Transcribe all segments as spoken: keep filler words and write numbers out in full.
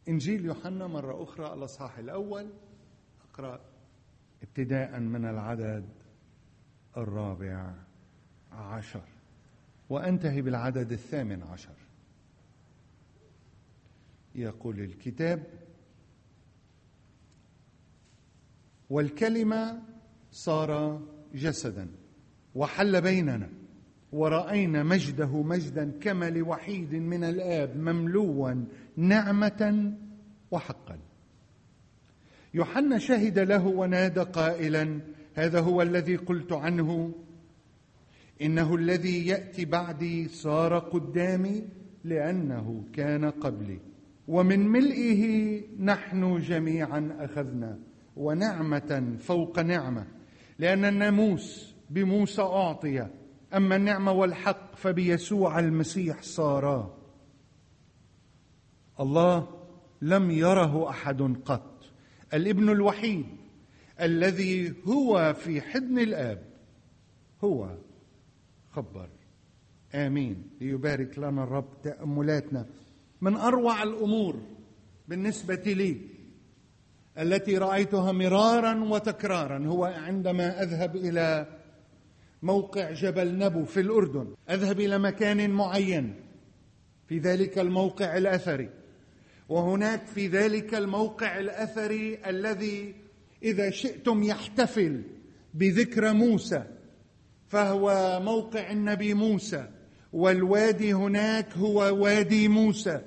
إنجيل يوحنا مرة أخرى الأصحاح الأول، أقرأ ابتداء من العدد الرابع عشر وأنتهي بالعدد الثامن عشر. يقول الكتاب: والكلمة صار جسدا وحل بيننا ورأينا مجده مجدا كما لوحيد من الآب مملوءا نعمة وحقا. يوحنا شهد له ونادى قائلا: هذا هو الذي قلت عنه، إنه الذي يأتي بعدي صار قدامي لأنه كان قبلي، ومن ملئه نحن جميعا أخذنا ونعمة فوق نعمة، لأن الناموس بموسى أعطي، أما النعمة والحق فبيسوع المسيح صارا. الله لم يره أحد قط، الابن الوحيد الذي هو في حضن الآب هو خبر. آمين. ليبارك لنا الرب تأملاتنا. من أروع الأمور بالنسبة لي التي رأيتها مرارا وتكرارا هو عندما أذهب إلى موقع جبل نبو في الأردن، أذهب إلى مكان معين في ذلك الموقع الأثري، وهناك في ذلك الموقع الأثري الذي إذا شئتم يحتفل بذكرى موسى، فهو موقع النبي موسى، والوادي هناك هو وادي موسى،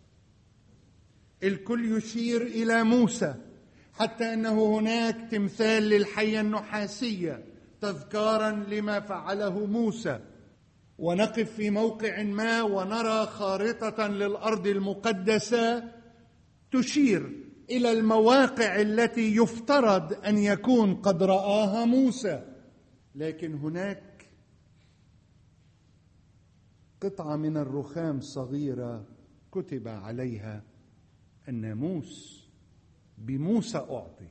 الكل يشير إلى موسى، حتى أنه هناك تمثال للحية النحاسية تذكارا لما فعله موسى. ونقف في موقع ما ونرى خارطة للأرض المقدسة تشير إلى المواقع التي يفترض أن يكون قد رآها موسى، لكن هناك قطعة من الرخام صغيرة كتب عليها: الناموس بموسى أعطي.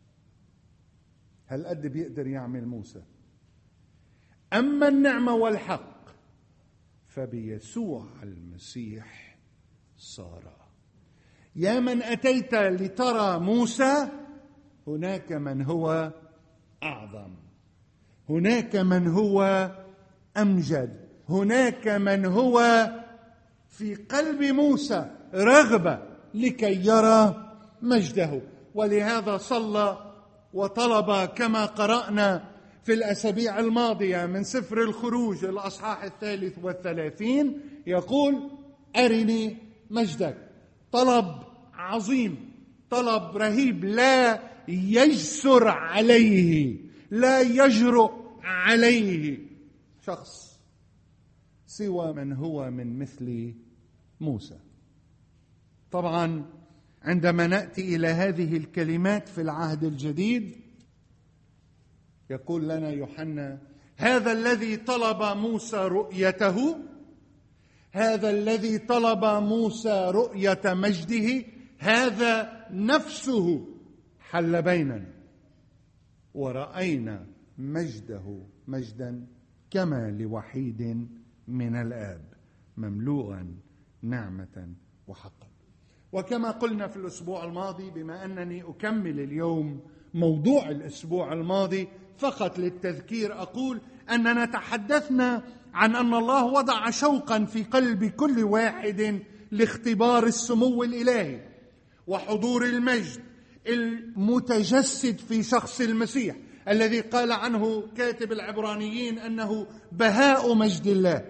هل قد بيقدر يعمل موسى؟ أما النعمة والحق فبيسوع المسيح صار. يا من أتيت لترى موسى، هناك من هو أعظم، هناك من هو أمجد، هناك من هو في قلب موسى رغبة لكي يرى مجده. ولهذا صلى وطلب كما قرأنا في الأسابيع الماضية من سفر الخروج الأصحاح الثالث والثلاثين، يقول: أرني مجدك. طلب عظيم، طلب رهيب لا يجسر عليه، لا يجرؤ عليه شخص سوى من هو من مثل موسى. طبعا عندما نأتي إلى هذه الكلمات في العهد الجديد يقول لنا يوحنا: هذا الذي طلب موسى رؤيته، هذا الذي طلب موسى رؤية مجده، هذا نفسه حل بيننا ورأينا مجده مجدا كما لوحيد من الآب مملوءا نعمة وحقا. وكما قلنا في الأسبوع الماضي، بما أنني أكمل اليوم موضوع الأسبوع الماضي، فقط للتذكير أقول أننا تحدثنا عن أن الله وضع شوقا في قلب كل واحد لاختبار السمو الإلهي وحضور المجد المتجسد في شخص المسيح، الذي قال عنه كاتب العبرانيين أنه بهاء مجد الله،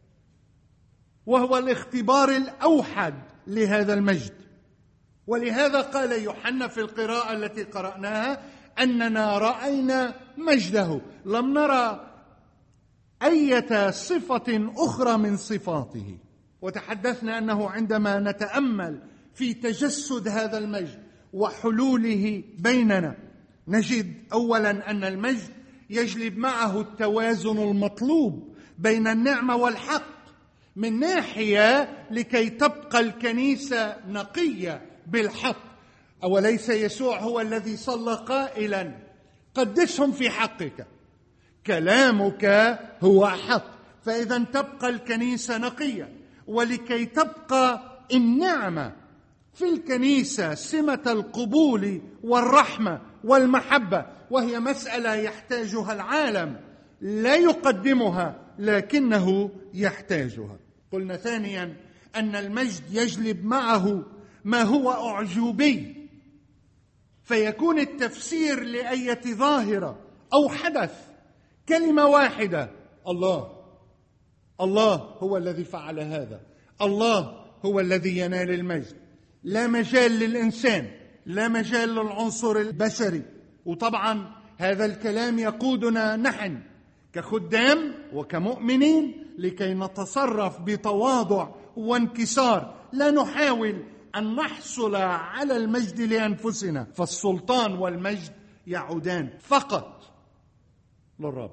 وهو الاختبار الأوحد لهذا المجد. ولهذا قال يوحنا في القراءة التي قرأناها أننا رأينا مجده، لم نرى أي صفة أخرى من صفاته. وتحدثنا أنه عندما نتأمل في تجسد هذا المجد وحلوله بيننا، نجد أولا أن المجد يجلب معه التوازن المطلوب بين النعمة والحق، من ناحية لكي تبقى الكنيسة نقية بالحق. أوليس يسوع هو الذي صلى قائلا: قدسهم في حقك، كلامك هو حق. فإذا تبقى الكنيسة نقية، ولكي تبقى النعمة في الكنيسة سمة القبول والرحمة والمحبة، وهي مسألة يحتاجها العالم، لا يقدمها لكنه يحتاجها. قلنا ثانيا أن المجد يجلب معه ما هو أعجوبي، فيكون التفسير لأية ظاهرة أو حدث كلمة واحدة: الله. الله هو الذي فعل هذا، الله هو الذي ينال المجد، لا مجال للإنسان، لا مجال للعنصر البشري. وطبعا هذا الكلام يقودنا نحن كخدام وكمؤمنين لكي نتصرف بتواضع وانكسار، لا نحاول أن نحصل على المجد لأنفسنا، فالسلطان والمجد يعودان فقط للرب،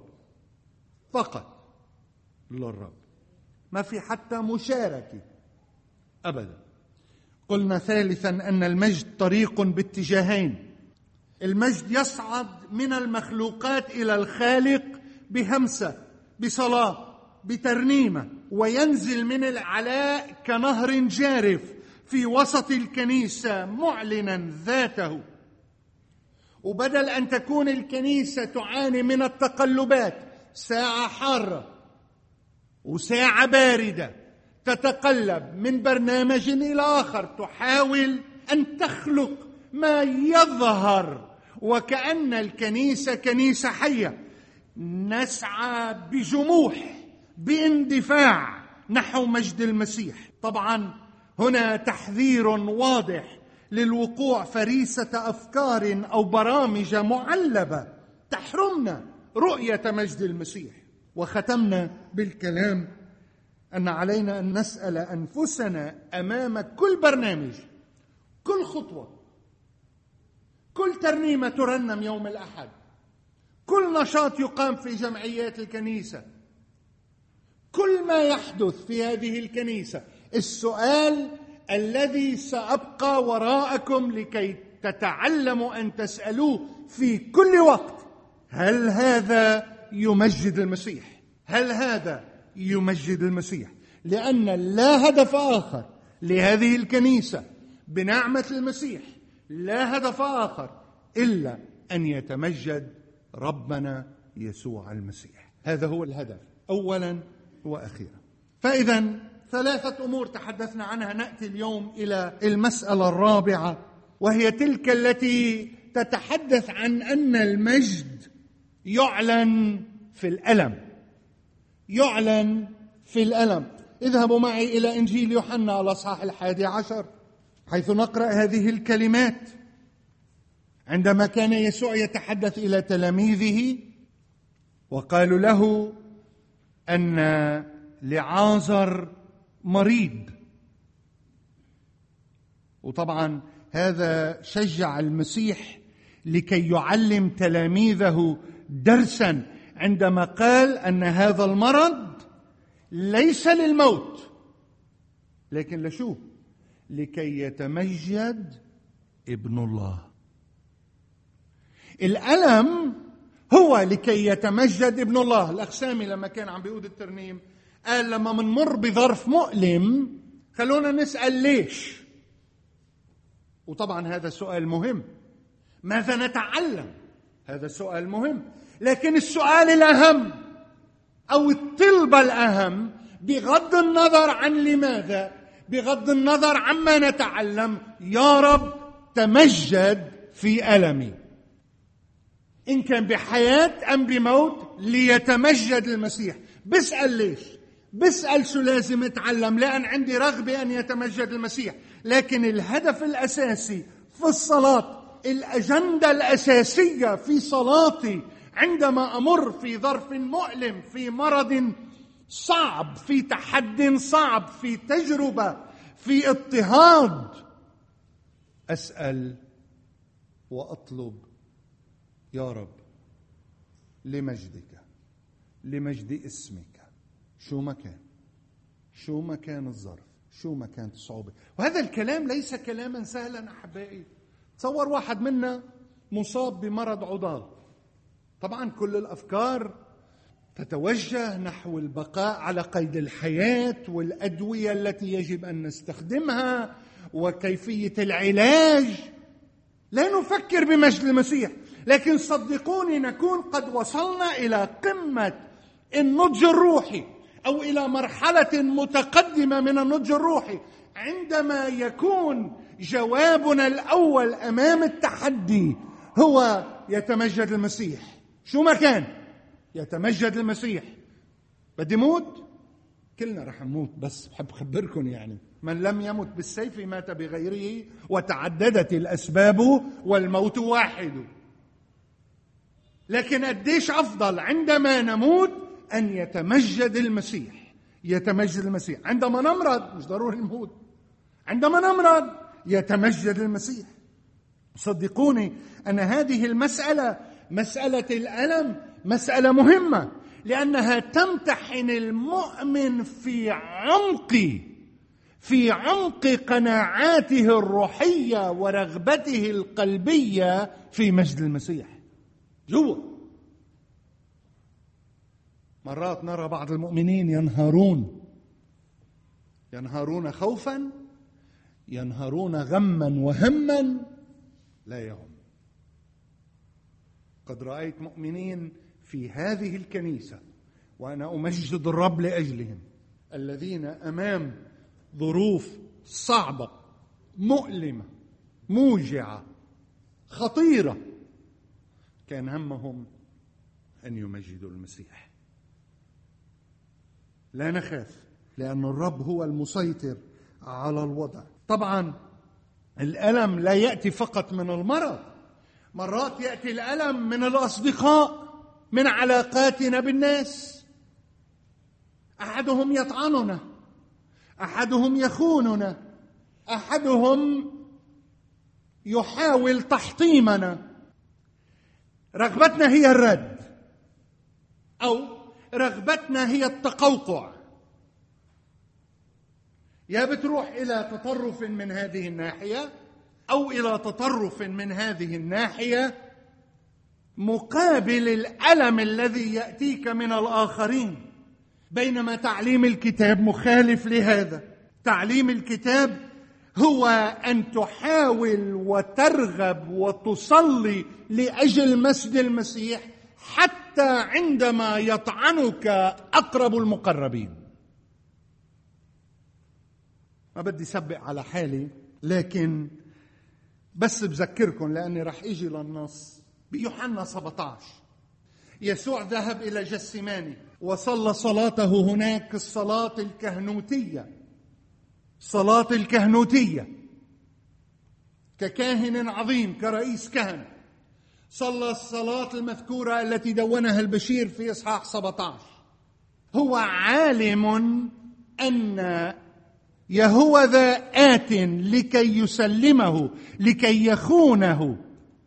فقط للرب، ما في حتى مشاركة أبدا. قلنا ثالثا أن المجد طريق باتجاهين. المجد يصعد من المخلوقات إلى الخالق بهمسة، بصلاة، بترنيمة، وينزل من العلاء كنهر جارف في وسط الكنيسة معلنا ذاته. وبدل أن تكون الكنيسة تعاني من التقلبات، ساعة حارة وساعة باردة، تتقلب من برنامج إلى آخر، تحاول أن تخلق ما يظهر وكأن الكنيسة كنيسة حية، نسعى بجموح باندفاع نحو مجد المسيح. طبعا هنا تحذير واضح للوقوع فريسة أفكار أو برامج معلبة تحرمنا رؤية مجد المسيح. وختمنا بالكلام أن علينا أن نسأل أنفسنا أمام كل برنامج، كل خطوة، كل ترنيمة ترنم يوم الأحد، كل نشاط يقام في جمعيات الكنيسة، كل ما يحدث في هذه الكنيسة، السؤال الذي سأبقى وراءكم لكي تتعلموا أن تسألوه في كل وقت: هل هذا يمجد المسيح؟ هل هذا يمجد المسيح؟ لأن لا هدف آخر لهذه الكنيسة بنعمة المسيح، لا هدف آخر إلا أن يتمجد ربنا يسوع المسيح. هذا هو الهدف أولا وأخيرا. فإذا ثلاثة أمور تحدثنا عنها. نأتي اليوم إلى المسألة الرابعة، وهي تلك التي تتحدث عن أن المجد يعلن في الألم، يعلن في الألم. اذهبوا معي إلى إنجيل يوحنا الأصحاح الحادي عشر، حيث نقرأ هذه الكلمات. عندما كان يسوع يتحدث إلى تلاميذه وقالوا له أن لعازر مريض، وطبعا هذا شجع المسيح لكي يعلم تلاميذه درسا عندما قال أن هذا المرض ليس للموت، لكن لشو؟ لكي يتمجد ابن الله. الألم هو لكي يتمجد ابن الله. الأخسامي لما كان عم بيقود الترنيم قال لما منمر بظرف مؤلم خلونا نسأل ليش. وطبعا هذا سؤال مهم. ماذا نتعلم؟ هذا سؤال مهم. لكن السؤال الأهم أو الطلبة الأهم بغض النظر عن لماذا، بغض النظر عما نتعلم: يا رب تمجد في ألمي، إن كان بحياة أم بموت، ليتمجد المسيح. بسأل ليش، بسأل شو لازم أتعلم، لأن عندي رغبة أن يتمجد المسيح. لكن الهدف الأساسي في الصلاة، الأجندة الأساسية في صلاتي عندما أمر في ظرف مؤلم، في مرض صعب، في تحد صعب، في تجربة، في اضطهاد، أسأل وأطلب: يا رب لمجدك، لمجد اسمك، شو ما كان، شو ما كان الظرف، شو ما كانت الصعوبة. وهذا الكلام ليس كلاما سهلا أحبائي. تصور واحد منا مصاب بمرض عضال، طبعا كل الأفكار تتوجه نحو البقاء على قيد الحياة والأدوية التي يجب أن نستخدمها وكيفية العلاج، لا نفكر بمجد المسيح، لكن صدقوني نكون قد وصلنا إلى قمة النضج الروحي أو إلى مرحلة متقدمة من النضج الروحي عندما يكون جوابنا الأول أمام التحدي هو يتمجد المسيح. شو ما كان يتمجد المسيح. بدي موت؟ كلنا رح نموت، بس بحب خبركم يعني من لم يمت بالسيف مات بغيره وتعددت الأسباب والموت واحد. لكن قديش أفضل عندما نموت أن يتمجد المسيح. يتمجد المسيح. عندما نمرض مش ضروري نموت، عندما نمرض يتمجد المسيح. صدقوني أن هذه المسألة، مسألة الألم، مسألة مهمة، لأنها تمتحن المؤمن في عمق في عمق قناعاته الروحية ورغبته القلبية في مجد المسيح جوا. مرات نرى بعض المؤمنين ينهارون ينهارون خوفا، ينهارون غما وهما لا يهم. قد رأيت مؤمنين في هذه الكنيسة وأنا أمجد الرب لأجلهم، الذين أمام ظروف صعبة مؤلمة موجعة خطيرة كان همهم أن يمجدوا المسيح. لا نخاف لأن الرب هو المسيطر على الوضع. طبعا الألم لا يأتي فقط من المرض، مرات يأتي الألم من الأصدقاء، من علاقاتنا بالناس. أحدهم يطعننا، أحدهم يخوننا، أحدهم يحاول تحطيمنا. رغبتنا هي الرد أو رغبتنا هي التقوقع. يا بتروح إلى تطرف من هذه الناحية أو إلى تطرف من هذه الناحية مقابل الألم الذي يأتيك من الآخرين. بينما تعليم الكتاب مخالف لهذا. تعليم الكتاب هو أن تحاول وترغب وتصلي لأجل مجد المسيح حتى عندما يطعنك أقرب المقربين. ما بدي سبق على حالي، لكن بس بذكركم لأني رح إجي للنص. بيوحنا سبعة عشر يسوع ذهب إلى جسيماني وصلى صلاته هناك، الصلاة الكهنوتية، صلاة الكهنوتية ككاهن عظيم، كرئيس كهنة، صلى الصلاة المذكورة التي دونها البشير في إصحاح سبعة عشر. هو عالم أن يهوذا آت لكي يسلمه، لكي يخونه.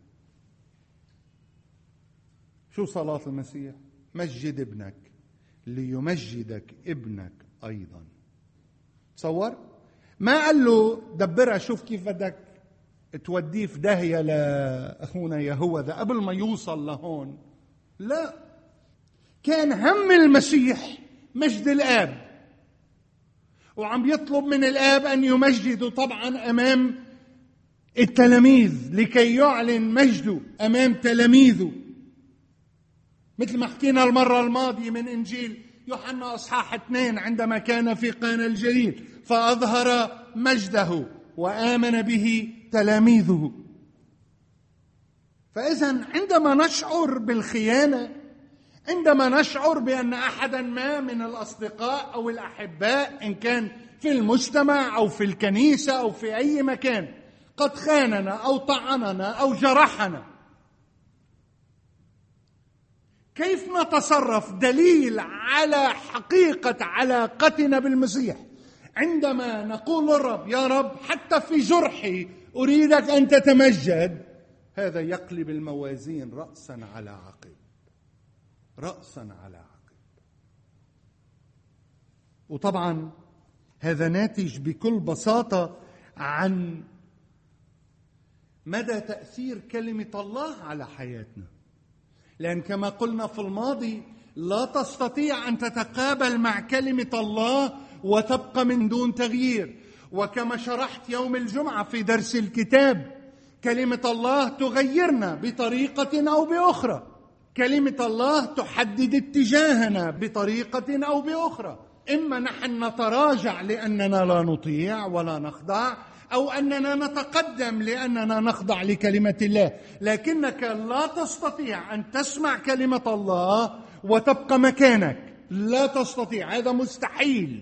شو صلاة المسيح؟ مجد ابنك ليمجدك ابنك أيضا. تصور؟ ما قال له دبرها شوف كيف بدك توديه في داهية لأخونا يهوذا قبل ما يوصل لهون. لا، كان هم المسيح مجد الآب، وعم يطلب من الآب أن يمجده طبعا أمام التلاميذ لكي يعلن مجده أمام تلاميذه، مثل ما حكينا المرة الماضية من إنجيل يوحنا أصحاح اثنين عندما كان في قانا الجليل فأظهر مجده وآمن به تلاميذه. فإذا عندما نشعر بالخيانة، عندما نشعر بأن أحدا ما من الأصدقاء أو الأحباء إن كان في المجتمع أو في الكنيسة أو في أي مكان قد خاننا أو طعننا أو جرحنا، كيف نتصرف؟ دليل على حقيقة علاقتنا بالمسيح عندما نقول للرب يا رب حتى في جرحي أريدك أن تتمجد. هذا يقلب الموازين رأسا على عقب، رأسا على عقب. وطبعا هذا ناتج بكل بساطة عن مدى تأثير كلمة الله على حياتنا. لأن كما قلنا في الماضي لا تستطيع أن تتقابل مع كلمة الله وتبقى من دون تغيير، وكما شرحت يوم الجمعة في درس الكتاب، كلمة الله تغيرنا بطريقة أو بأخرى، كلمة الله تحدد اتجاهنا بطريقة أو بأخرى. إما نحن نتراجع لأننا لا نطيع ولا نخضع، أو أننا نتقدم لأننا نخضع لكلمة الله. لكنك لا تستطيع أن تسمع كلمة الله وتبقى مكانك، لا تستطيع، هذا مستحيل.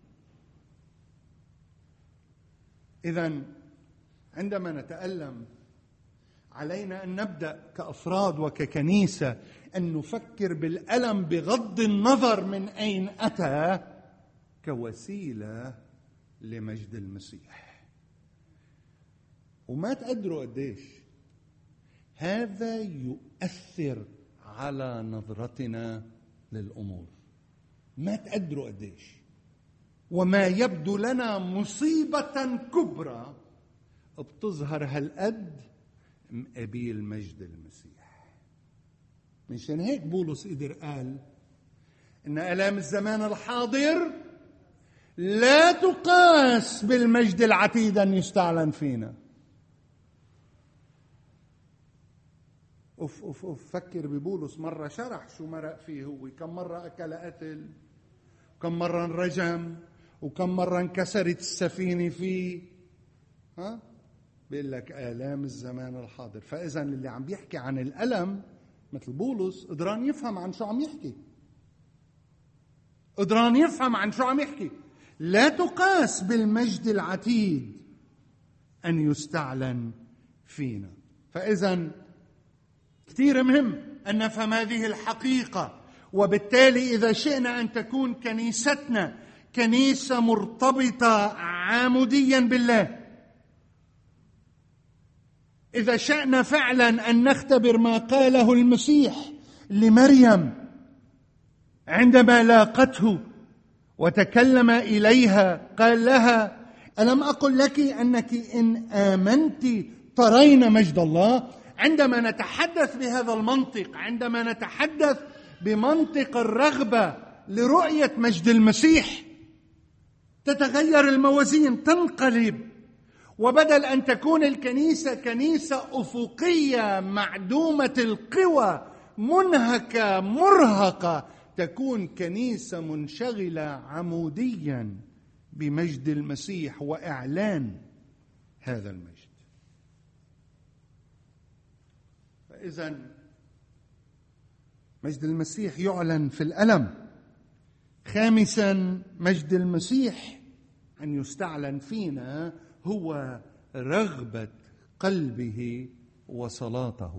إذن عندما نتألم علينا أن نبدأ كأفراد وككنيسة أن نفكر بالألم بغض النظر من أين أتى كوسيلة لمجد المسيح. وما تقدروا قديش هذا يؤثر على نظرتنا للأمور، ما تقدروا قديش. وما يبدو لنا مصيبة كبرى بتظهر هالقد مقابل مجد المسيح. منشان هيك بولس قدر قال إن آلام الزمان الحاضر لا تقاس بالمجد العتيد أن يستعلن فينا. أوف أوف أوف فكر ببولس، مرة شرح شو مرق فيه هو، كم مرة أكل قتل، كم مرة انرجم، وكم مرة انكسرت السفينة فيه. ها بيقول لك آلام الزمان الحاضر. فإذا اللي عم بيحكي عن الألم مثل بولس قدران يفهم عن شو عم يحكي، قدران يفهم عن شو عم يحكي. لا تقاس بالمجد العتيد أن يستعلن فينا. فإذا كثير مهم أن نفهم هذه الحقيقة. وبالتالي إذا شئنا أن تكون كنيستنا كنيسة مرتبطة عموديا بالله، إذا شئنا فعلا أن نختبر ما قاله المسيح لمريم عندما لاقته وتكلم إليها، قال لها: ألم أقل لك أنك إن آمنت ترين مجد الله؟ عندما نتحدث بهذا المنطق، عندما نتحدث بمنطق الرغبة لرؤية مجد المسيح، تتغير الموازين، تنقلب. وبدل أن تكون الكنيسة كنيسة أفقية معدومة القوى منهكة مرهقة، تكون كنيسة منشغلة عموديا بمجد المسيح وإعلان هذا المجد. فإذا مجد المسيح يعلن في الألم. خامسا، مجد المسيح أن يستعلن فينا هو رغبة قلبه وصلاته.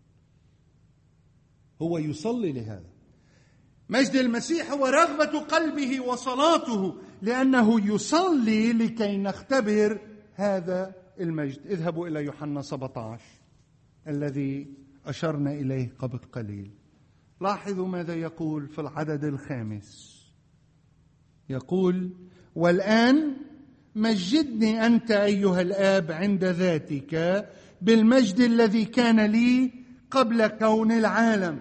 هو يصلي لهذا. مجد المسيح هو رغبة قلبه وصلاته، لأنه يصلي لكي نختبر هذا المجد. اذهبوا إلى يوحنا سبعة عشر الذي أشرنا إليه قبل قليل. لاحظوا ماذا يقول في العدد الخامس. يقول: والآن مجدني أنت أيها الآب عند ذاتك بالمجد الذي كان لي قبل كون العالم.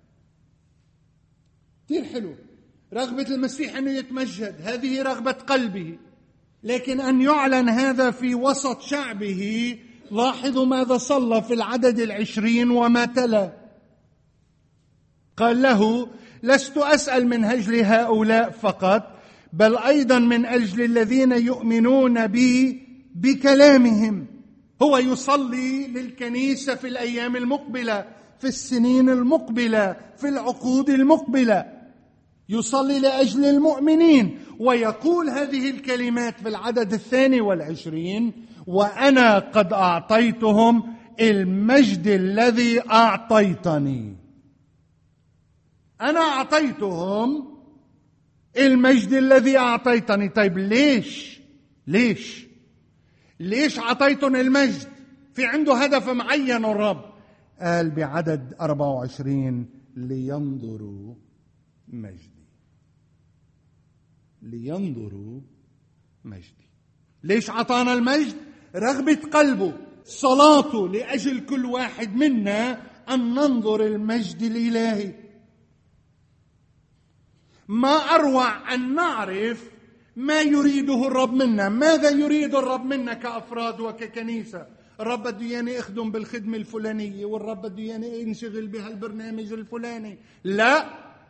كثير حلو، رغبة المسيح أنه يتمجد، هذه رغبة قلبه، لكن أن يعلن هذا في وسط شعبه. لاحظوا ماذا صلى في العدد العشرين وما تلا. قال له: لست أسأل من أجل هؤلاء فقط، بل أيضا من أجل الذين يؤمنون بي بكلامهم. هو يصلي للكنيسة في الأيام المقبلة، في السنين المقبلة، في العقود المقبلة. يصلي لأجل المؤمنين ويقول هذه الكلمات في العدد الثاني والعشرين: وأنا قد أعطيتهم المجد الذي أعطيتني. أنا أعطيتهم المجد الذي أعطيتني. طيب ليش؟ ليش؟ ليش أعطيتهم المجد؟ في عنده هدف معين الرب. قال بعدد أربعة وعشرين: لينظروا مجدي. لينظروا مجدي. ليش أعطانا المجد؟ رغبة قلبه، صلاته لأجل كل واحد منا أن ننظر المجد الإلهي. ما أروع أن نعرف ما يريده الرب منا. ماذا يريد الرب منا كأفراد وككنيسة؟ الرب بده ياني اخدم بالخدمة الفلانية، والرب بده ياني انشغل بهالبرنامج الفلاني. لا،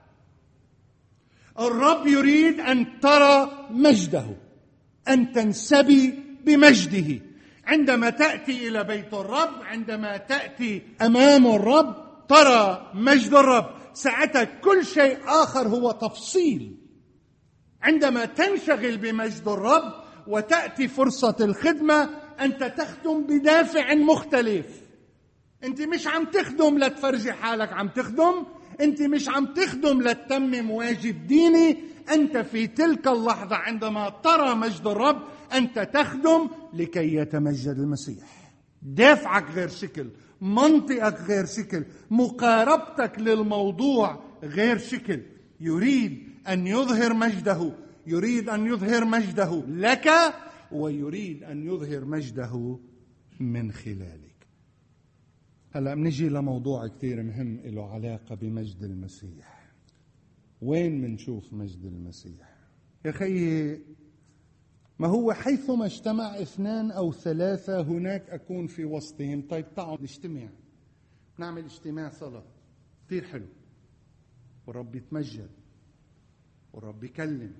الرب يريد أن ترى مجده، أن تنسبي بمجده. عندما تأتي إلى بيت الرب، عندما تأتي أمام الرب، ترى مجد الرب. ساعتها كل شيء آخر هو تفصيل. عندما تنشغل بمجد الرب وتأتي فرصة الخدمة، أنت تخدم بدافع مختلف. أنت مش عم تخدم لتفرجي حالك عم تخدم، أنت مش عم تخدم لتتمم واجب ديني. أنت في تلك اللحظة عندما ترى مجد الرب أنت تخدم لكي يتمجد المسيح. دافعك غير شكل، منطقك غير شكل، مقاربتك للموضوع غير شكل. يريد أن يظهر مجده، يريد أن يظهر مجده لك، ويريد أن يظهر مجده من خلالك. هلأ بنجي لموضوع كتير مهم له علاقة بمجد المسيح. وين منشوف مجد المسيح؟ يا خيي، ما هو حيثما اجتمع اثنان أو ثلاثة هناك أكون في وسطهم. طيب تعالوا نجتمع، نعمل اجتماع صلاة كتير حلو، والرب يتمجد والرب يكلم.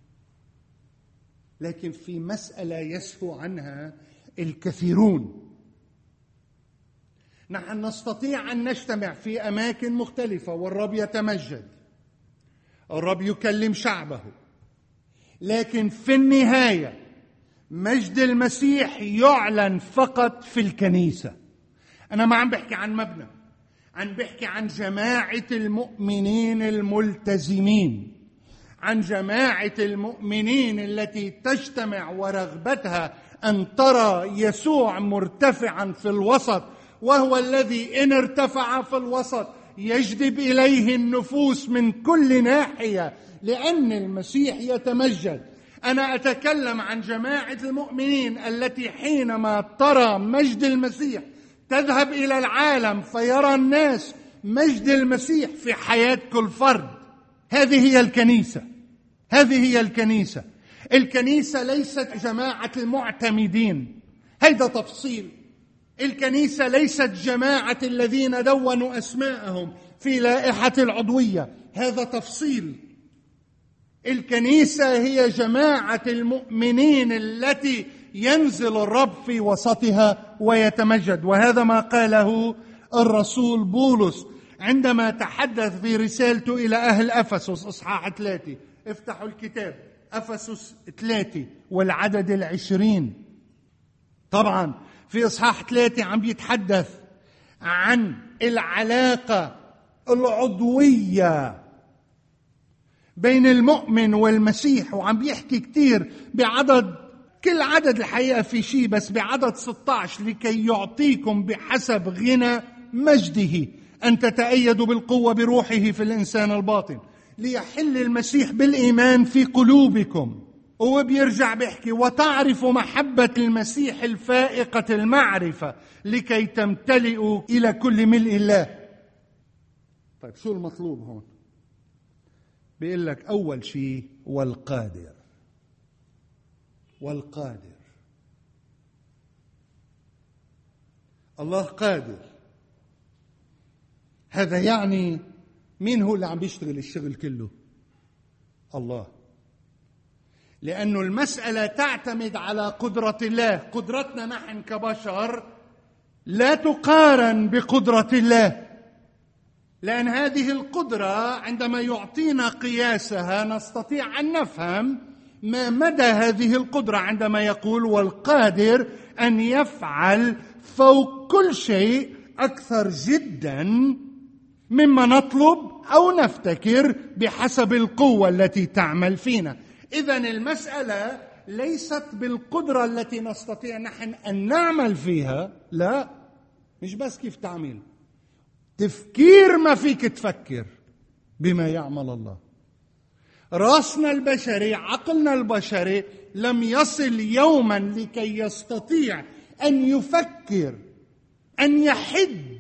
لكن في مسألة يسهو عنها الكثيرون. نحن نستطيع أن نجتمع في أماكن مختلفة والرب يتمجد، الرب يكلم شعبه، لكن في النهاية مجد المسيح يعلن فقط في الكنيسة. أنا ما عم بحكي عن مبنى، عم بحكي عن جماعة المؤمنين الملتزمين، عن جماعة المؤمنين التي تجتمع ورغبتها أن ترى يسوع مرتفعا في الوسط، وهو الذي إن ارتفع في الوسط يجذب إليه النفوس من كل ناحية، لأن المسيح يتمجد. أنا أتكلم عن جماعة المؤمنين التي حينما ترى مجد المسيح تذهب إلى العالم فيرى الناس مجد المسيح في حياة كل فرد. هذه هي الكنيسة، هذه هي الكنيسة. الكنيسة ليست جماعة المعتمدين، هيدا تفصيل. الكنيسة ليست جماعة الذين دونوا أسماءهم في لائحة العضوية، هذا تفصيل. الكنيسة هي جماعة المؤمنين التي ينزل الرب في وسطها ويتمجد. وهذا ما قاله الرسول بولس عندما تحدث في رسالته إلى أهل أفسس إصحاح ثلاثة. افتحوا الكتاب، أفسس ثلاثة والعدد العشرين. طبعا في إصحاح ثلاثة عم يتحدث عن العلاقة العضوية بين المؤمن والمسيح، وعم بيحكي كتير بعدد، كل عدد الحقيقة في شيء، بس بعدد ستة عشر: لكي يعطيكم بحسب غنى مجده أن تتأيدوا بالقوة بروحه في الإنسان الباطن، ليحل المسيح بالإيمان في قلوبكم. وبيرجع بيحكي: وتعرفوا محبة المسيح الفائقة المعرفة لكي تمتلئوا إلى كل ملء الله. طيب شو المطلوب هون؟ بيقول لك أول شيء والقادر. والقادر، الله قادر. هذا يعني مين هو اللي عم بيشتغل الشغل كله؟ الله. لأنه المسألة تعتمد على قدرة الله. قدرتنا نحن كبشر لا تقارن بقدرة الله، لأن هذه القدرة عندما يعطينا قياسها نستطيع أن نفهم ما مدى هذه القدرة عندما يقول والقادر أن يفعل فوق كل شيء أكثر جدا مما نطلب أو نفتكر بحسب القوة التي تعمل فينا. إذن المسألة ليست بالقدرة التي نستطيع نحن أن نعمل فيها، لا، مش بس كيف تعمل، تفكير ما فيك تفكر بما يعمل الله. راسنا البشري، عقلنا البشري لم يصل يوما لكي يستطيع أن يفكر، أن يحد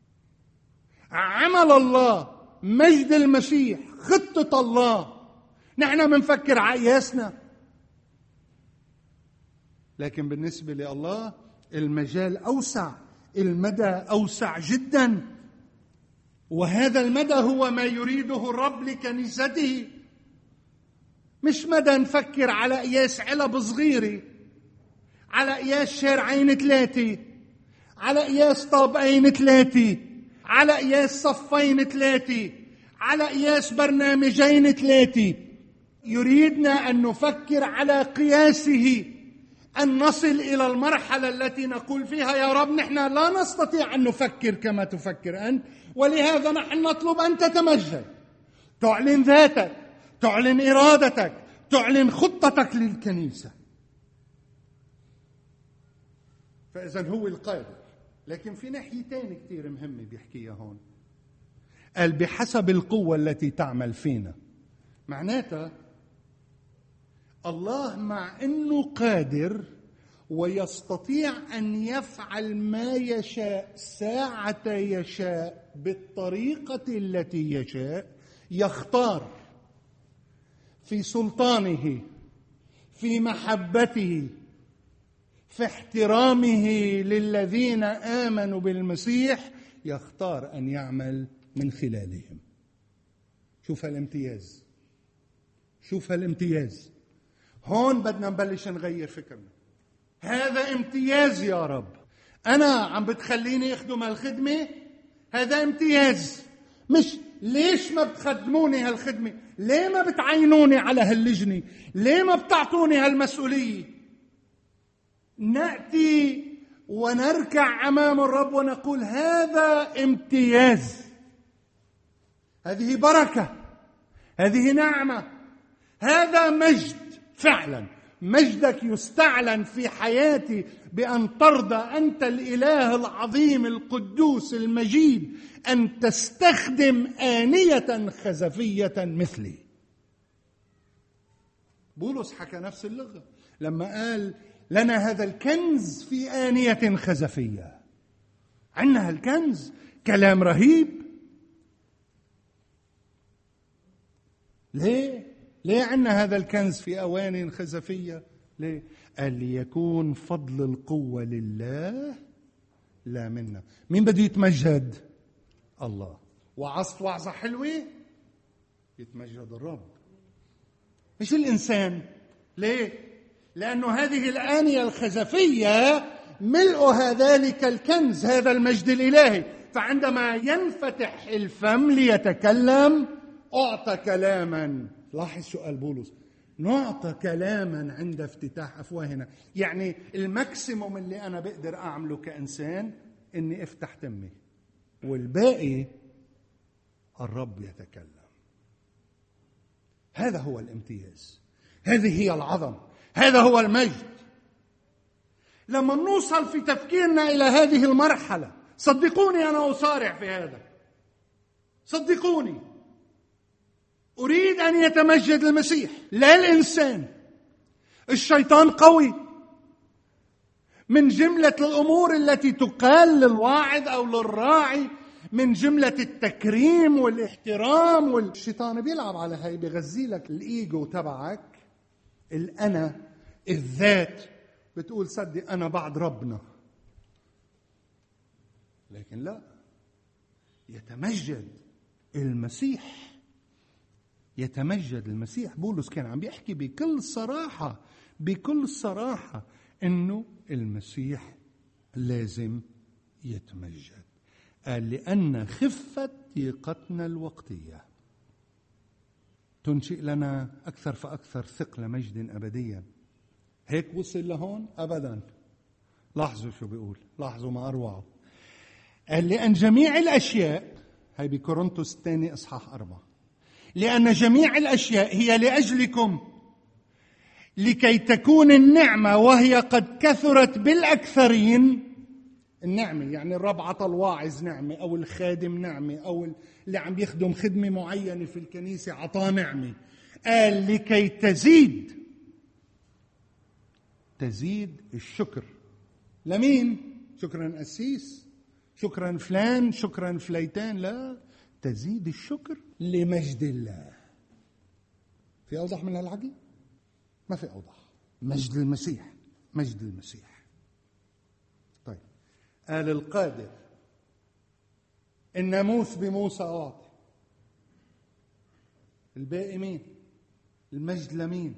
عمل الله، مجد المسيح، خطة الله، نحن منفكر عقياسنا، لكن بالنسبة لله المجال أوسع، المدى أوسع جدا، وهذا المدى هو ما يريده الرب لكنيسته. مش مدى نفكر على قياس علب صغيرة، على قياس شارعين ثلاثة، على قياس طابقين ثلاثة، على قياس صفين ثلاثة، على قياس برنامجين ثلاثة. يريدنا أن نفكر على قياسه، أن نصل إلى المرحلة التي نقول فيها يا رب نحن لا نستطيع أن نفكر كما تفكر أنت، ولهذا نحن نطلب أن تتمجد، تعلن ذاتك، تعلن إرادتك، تعلن خطتك للكنيسة. فإذا هو القادر. لكن في ناحيتين كتير مهمة بيحكيها هون. قال بحسب القوة التي تعمل فينا. معناتها الله مع أنه قادر ويستطيع أن يفعل ما يشاء ساعة يشاء بالطريقة التي يشاء، يختار في سلطانه، في محبته، في احترامه للذين آمنوا بالمسيح، يختار أن يعمل من خلالهم. شوف هالامتياز، شوف هالامتياز. هون بدنا نبلش نغير فكرنا. هذا امتياز يا رب. أنا عم بتخليني أخدم هالخدمة، هذا امتياز. مش ليش ما بتخدموني هالخدمة؟ ليه ما بتعينوني على هاللجنة؟ ليه ما بتعطوني هالمسؤولية؟ نأتي ونركع أمام الرب ونقول هذا امتياز، هذه بركة، هذه نعمة، هذا مجد. فعلا مجدك يستعلن في حياتي بأن ترضى أنت الإله العظيم القدوس المجيد أن تستخدم آنية خزفية مثلي. بولس حكى نفس اللغة لما قال لنا هذا الكنز في آنية خزفية. عندنا هالكنز، كلام رهيب. ليه؟ ليه عندنا هذا الكنز في أواني خزفية؟ ليه؟ قال ليكون فضل القوة لله لا منا. مين بده يتمجد؟ الله. وعظت وعظة حلوة، يتمجد الرب مش الإنسان. ليه؟ لأنه هذه الآنية الخزفية ملؤها ذلك الكنز، هذا المجد الإلهي. فعندما ينفتح الفم ليتكلم أعطى كلاما. لاحظ شو قال بولس، نعطى كلاما عند افتتاح أفواهنا. يعني الماكسيموم اللي أنا بقدر أعمله كإنسان إني افتح تمي، والباقي الرب يتكلم. هذا هو الامتياز، هذه هي العظمة، هذا هو المجد. لما نوصل في تفكيرنا إلى هذه المرحلة، صدقوني أنا أصارع في هذا، صدقوني، أريد أن يتمجد المسيح لا الإنسان. الشيطان قوي. من جملة الأمور التي تقال للواعظ أو للراعي من جملة التكريم والاحترام، والشيطان بيلعب على هاي، بيغذي لك الإيجو تبعك، الأنا، الذات. بتقول صدق أنا بعد ربنا، لكن لا، يتمجد المسيح، يتمجد المسيح. بولس كان عم بيحكي بكل صراحة، بكل صراحة إنه المسيح لازم يتمجد. قال لأن خفة ضيقتنا الوقتية تنشئ لنا أكثر فأكثر ثقل مجد أبديا. هيك وصل لهون؟ أبدا. لاحظوا شو بيقول، لاحظوا ما أروعه. قال لأن جميع الأشياء، هاي بكورنثوس الثاني إصحاح أربعة، لأن جميع الأشياء هي لأجلكم لكي تكون النعمة وهي قد كثرت بالأكثرين. النعمة يعني الرب عطى الواعظ نعمة، أو الخادم نعمة، أو اللي عم يخدم خدمة معينة في الكنيسة عطاه نعمة. قال لكي تزيد، تزيد الشكر. لمين؟ شكرا أسيس، شكرا فلان، شكرا فليتان، لا، تزيد الشكر لمجد الله. في أوضح من العقل؟ ما في أوضح. مجد المسيح، مجد المسيح. طيب، قال القادر الناموس بموسى أعطي، الباقي مين؟ المجد لمين؟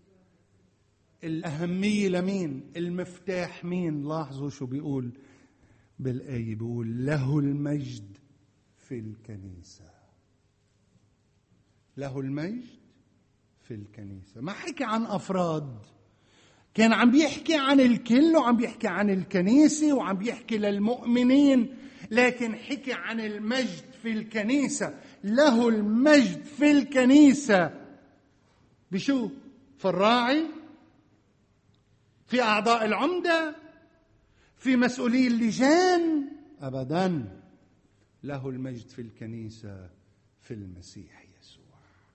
الأهمية لمين؟ المفتاح مين؟ لاحظوا شو بيقول بالآية، بيقول له المجد في الكنيسة. له المجد في الكنيسة. ما حكي عن أفراد، كان عم بيحكي عن الكل وعم بيحكي عن الكنيسة وعم بيحكي للمؤمنين، لكن حكي عن المجد في الكنيسة. له المجد في الكنيسة بشو؟ في الراعي، في أعضاء العمدة، في مسؤولي اللجان؟ أبداً. له المجد في الكنيسة في المسيح يسوع.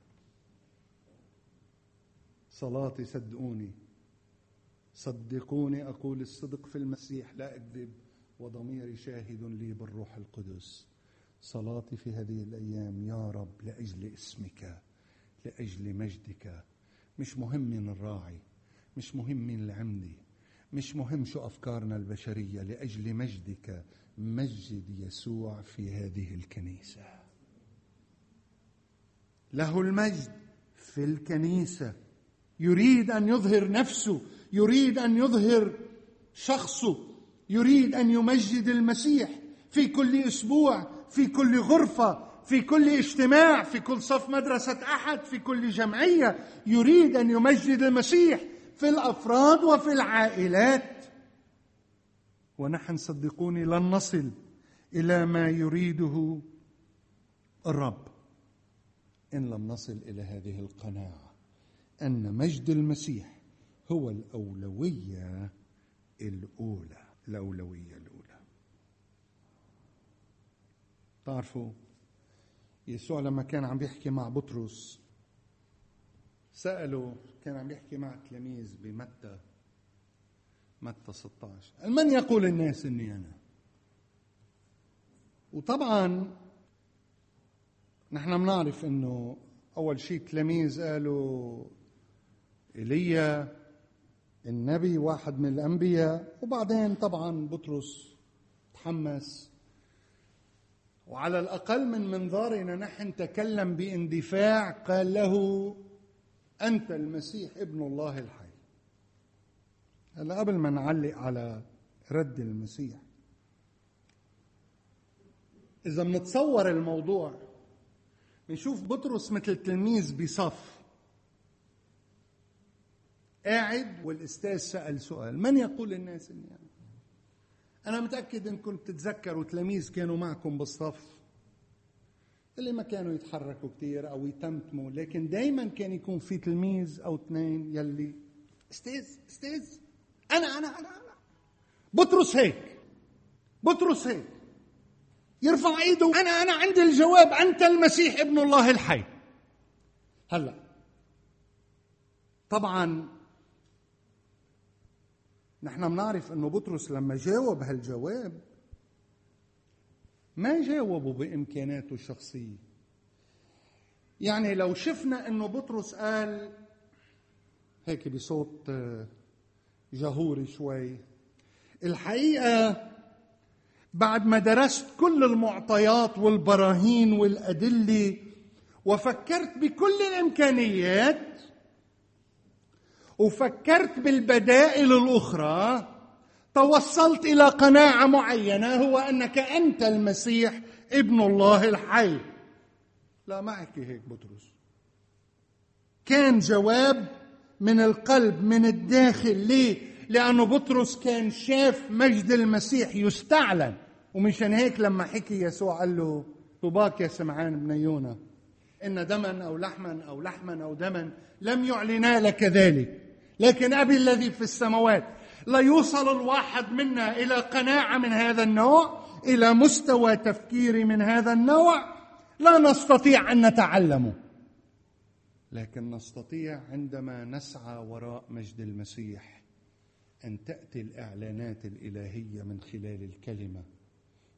صلاتي، صدقوني صدقوني أقول الصدق في المسيح لا أكذب، وضميري شاهد لي بالروح القدس، صلاتي في هذه الأيام يا رب لأجل اسمك، لأجل مجدك. مش مهم من الراعي، مش مهم من العمدي، مش مهم شو أفكارنا البشرية، لأجل مجدك مجد يسوع في هذه الكنيسة. له المجد في الكنيسة. يريد أن يظهر نفسه، يريد أن يظهر شخصه، يريد أن يمجد المسيح في كل أسبوع، في كل غرفة، في كل اجتماع، في كل صف مدرسة أحد، في كل جمعية. يريد أن يمجد المسيح في الأفراد وفي العائلات. ونحن صدقوني لن نصل إلى ما يريده الرب إن لم نصل إلى هذه القناعة أن مجد المسيح هو الأولوية الأولى. الأولوية الأولى. تعرفوا يسوع لما كان عم بيحكي مع بطرس سأله، كان عم بيحكي مع تلاميذ بمتى متى ستة عشر، من يقول الناس إني أنا؟ وطبعا نحن بنعرف إنه أول شيء تلاميذ قالوا إيليا النبي، واحد من الأنبياء. وبعدين طبعا بطرس تحمس، وعلى الأقل من منظارنا نحن تكلم باندفاع، قال له أنت المسيح ابن الله الحي. هلا قبل ما نعلق على رد المسيح، إذا بنتصور الموضوع بنشوف بطرس مثل تلميذ بصف قاعد، والأستاذ سأل سؤال، من يقول الناس إني أنا؟ أنا متأكد إن كنت تتذكروا تلاميذ كانوا معكم بالصف اللي ما كانوا يتحركوا كتير أو يتمتموا، لكن دايما كان يكون في تلميذ أو اثنين يلي أستاذ أستاذ أنا أنا أنا أنا بطرس هيك، بطرس هيك يرفع ايده، أنا أنا عندي الجواب، أنت المسيح ابن الله الحي. هلا طبعا نحن بنعرف أنه بطرس لما جاوب هالجواب ما جاوبه بإمكاناته الشخصية. يعني لو شفنا أنه بطرس قال هيك بصوت جهوري شوي، الحقيقة بعد ما درست كل المعطيات والبراهين والأدلة وفكرت بكل الإمكانيات وفكرت بالبدائل الأخرى، توصلت إلى قناعة معينة، هو أنك أنت المسيح ابن الله الحي. لا، ما أحكي هيك بطرس، كان جواب من القلب من الداخل. ليه؟ لأنه بطرس كان شاف مجد المسيح يستعلن، ومشان هيك لما حكي يسوع قال له طوباك يا سمعان بن يونا، إن دما أو لحما أو لحما أو دما لم يعلنا لك ذلك، لكن أبي الذي في السماوات. لا يوصل الواحد منا إلى قناعة من هذا النوع، إلى مستوى تفكيري من هذا النوع، لا نستطيع أن نتعلمه، لكن نستطيع عندما نسعى وراء مجد المسيح أن تأتي الإعلانات الإلهية من خلال الكلمة،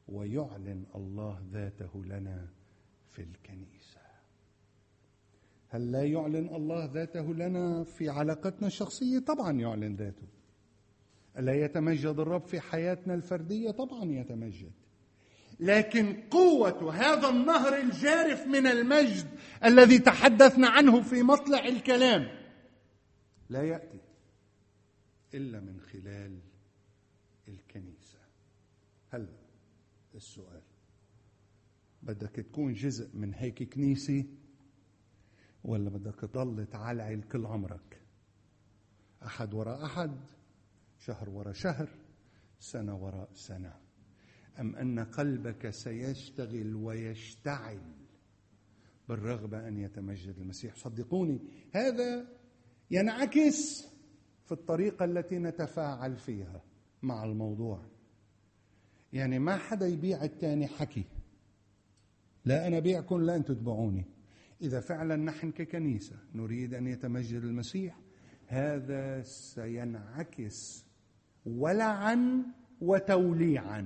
ويعلن الله ذاته لنا في الكنيسة. هل لا يعلن الله ذاته لنا في علاقتنا الشخصية؟ طبعا يعلن ذاته. ألا يتمجد الرب في حياتنا الفردية؟ طبعا يتمجد. لكن قوة هذا النهر الجارف من المجد الذي تحدثنا عنه في مطلع الكلام لا يأتي إلا من خلال الكنيسة. هل السؤال، بدك تكون جزء من هيك كنيسة ولا بدك تضل تعلعل كل عمرك أحد وراء أحد، شهر وراء شهر، سنة وراء سنة؟ أم أن قلبك سيشتغل ويشتعل بالرغبة أن يتمجد المسيح؟ صدقوني هذا ينعكس في الطريقة التي نتفاعل فيها مع الموضوع. يعني ما حدا يبيع التاني حكي، لا أنا بيعكم لا أنتم تبيعوني. إذا فعلا نحن ككنيسة نريد أن يتمجد المسيح، هذا سينعكس ولعا وتوليعا،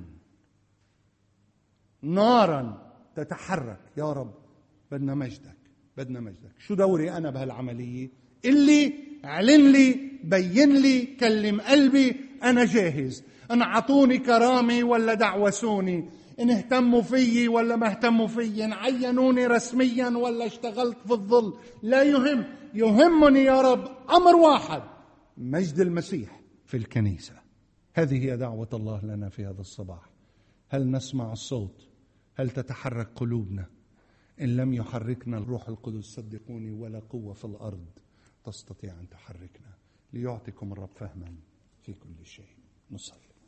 نارا تتحرك. يا رب بدنا مجدك، بدنا مجدك. شو دوري أنا بهالعملية؟ اللي اعلن لي، بين لي، كلم قلبي، أنا جاهز. أن عطوني كرامي ولا دعوسوني، إن اهتموا فيي ولا ما اهتموا فيي، إن عينوني رسميا ولا اشتغلت في الظل، لا يهم. يهمني يا رب أمر واحد، مجد المسيح في الكنيسة. هذه هي دعوة الله لنا في هذا الصباح. هل نسمع الصوت؟ هل تتحرك قلوبنا؟ إن لم يحركنا الروح القدس صدقوني ولا قوة في الأرض تستطيع أن تحركنا. ليعطيكم الرب فهما في كل شيء. نصلي.